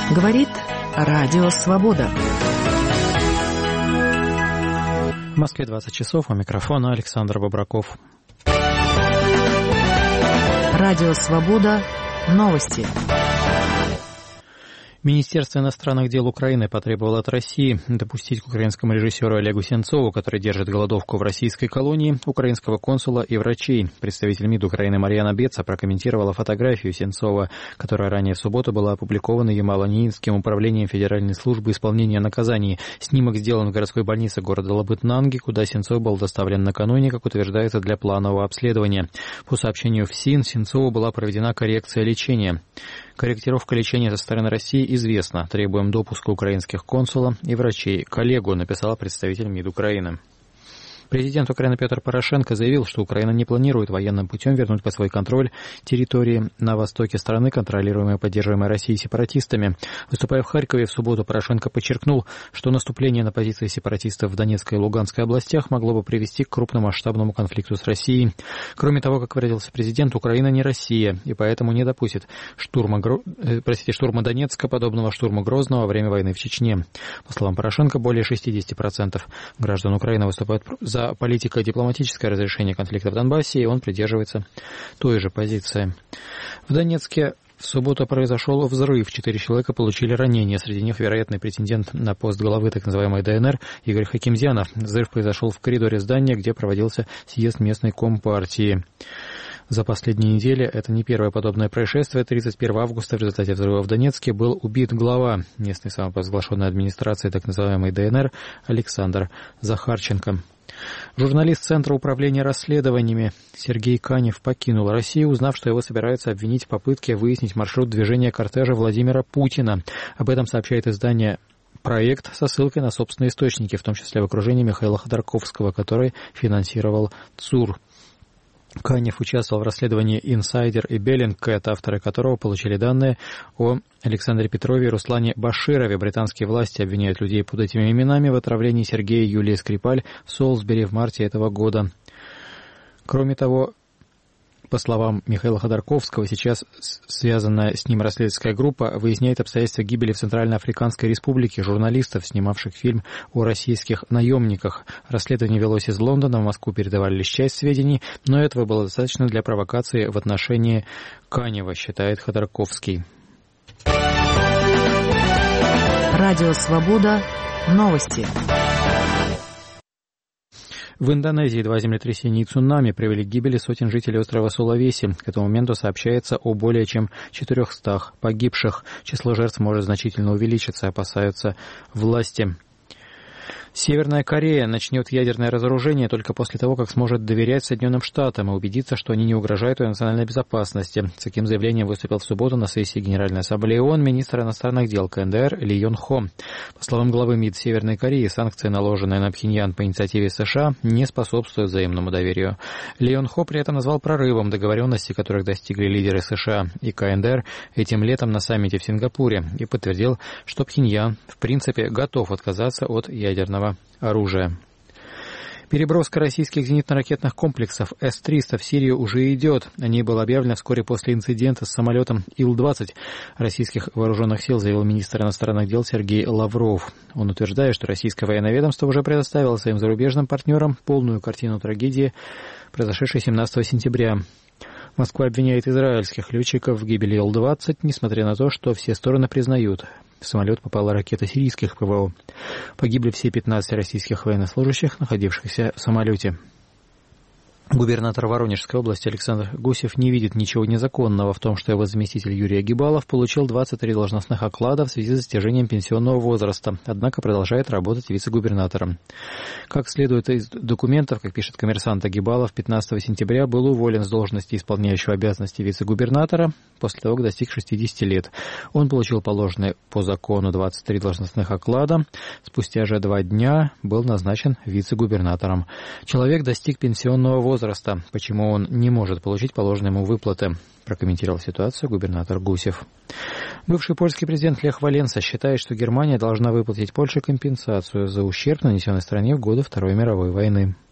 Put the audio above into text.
Говорит Радио Свобода. В Москве 20 часов, у микрофона Александр Бобраков. Радио Свобода. Новости. Министерство иностранных дел Украины потребовало от России допустить к украинскому режиссеру Олегу Сенцову, который держит голодовку в российской колонии, украинского консула и врачей. Представитель МИД Украины Марьяна Беца прокомментировала фотографию Сенцова, которая ранее в субботу была опубликована Ямало-Ненецким управлением Федеральной службы исполнения наказаний. Снимок сделан в городской больнице города Лабытнанги, куда Сенцов был доставлен накануне, как утверждается, для планового обследования. По сообщению ФСИН, Сенцову была проведена коррекция лечения. Корректировка лечения со стороны России известна. Требуем допуска украинских консула и врачей. Коллегу, написала представитель МИД Украины. Президент Украины Петр Порошенко заявил, что Украина не планирует военным путем вернуть под свой контроль территории на востоке страны, контролируемые и поддерживаемые Россией сепаратистами. Выступая в Харькове в субботу, Порошенко подчеркнул, что наступление на позиции сепаратистов в Донецкой и Луганской областях могло бы привести к крупномасштабному конфликту с Россией. Кроме того, как выразился президент, Украина не Россия, и поэтому не допустит штурма Донецка, подобного штурму Грозного во время войны в Чечне. По словам Порошенко, более 60% граждан Украины выступают за политико-дипломатическое разрешение конфликта в Донбассе, и он придерживается той же позиции. В Донецке в субботу произошел взрыв. 4 человека получили ранения. Среди них вероятный претендент на пост главы так называемой ДНР Игорь Хакимзянов. Взрыв произошел в коридоре здания, где проводился съезд местной компартии. За последние недели это не первое подобное происшествие. 31 августа в результате взрыва в Донецке был убит глава местной самопровозглашенной администрации так называемой ДНР Александр Захарченко. Журналист Центра управления расследованиями Сергей Канев покинул Россию, узнав, что его собираются обвинить в попытке выяснить маршрут движения кортежа Владимира Путина. Об этом сообщает издание «Проект» со ссылкой на собственные источники, в том числе в окружении Михаила Ходорковского, который финансировал ЦУР. Канев участвовал в расследовании «Инсайдер» и «Беллингкэт», авторы которого получили данные о Александре Петрове и Руслане Баширове. Британские власти обвиняют людей под этими именами в отравлении Сергея и Юлии Скрипаль в Солсбери в марте этого года. Кроме того, по словам Михаила Ходорковского, сейчас связанная с ним расследовательская группа выясняет обстоятельства гибели в Центральноафриканской Республике журналистов, снимавших фильм о российских наемниках. Расследование велось из Лондона, в Москву передавали лишь часть сведений, но этого было достаточно для провокации в отношении Канева, считает Ходорковский. Радио Свобода. Новости. В Индонезии 2 землетрясения и цунами привели к гибели сотен жителей острова Сулавеси. К этому моменту сообщается о более чем 400 погибших. Число жертв может значительно увеличиться, опасаются власти. Северная Корея начнет ядерное разоружение только после того, как сможет доверять Соединенным Штатам и убедиться, что они не угрожают ее национальной безопасности. С таким заявлением выступил в субботу на сессии Генеральной Ассамблеи ООН министр иностранных дел КНДР Ли Йон Хо. По словам главы МИД Северной Кореи, санкции, наложенные на Пхеньян по инициативе США, не способствуют взаимному доверию. Ли Йон Хо при этом назвал прорывом договоренности, которых достигли лидеры США и КНДР этим летом на саммите в Сингапуре, и подтвердил, что Пхеньян в принципе готов отказаться от ядерного оружия. Переброска российских зенитно-ракетных комплексов С-300 в Сирию уже идет. О ней было объявлено вскоре после инцидента с самолетом Ил-20 российских вооруженных сил, заявил министр иностранных дел Сергей Лавров. Он утверждает, что российское военное ведомство уже предоставило своим зарубежным партнерам полную картину трагедии, произошедшей 17 сентября. Москва обвиняет израильских летчиков в гибели Ил-20, несмотря на то, что все стороны признают, в самолет попала ракета сирийских ПВО. Погибли все 15 российских военнослужащих, находившихся в самолете. Губернатор Воронежской области Александр Гусев не видит ничего незаконного в том, что его заместитель Юрий Агибалов получил 23 должностных оклада в связи с достижением пенсионного возраста, однако продолжает работать вице-губернатором. Как следует из документов, как пишет «Коммерсант», Агибалов 15 сентября был уволен с должности исполняющего обязанности вице-губернатора после того, как достиг 60 лет. Он получил положенные по закону 23 должностных оклада. Спустя же 2 дня был назначен вице-губернатором. Человек достиг пенсионного возраста. Почему он не может получить положенные ему выплаты, прокомментировал ситуацию губернатор Гусев. Бывший польский президент Лех Валенса считает, что Германия должна выплатить Польше компенсацию за ущерб, нанесенный стране в годы Второй мировой войны.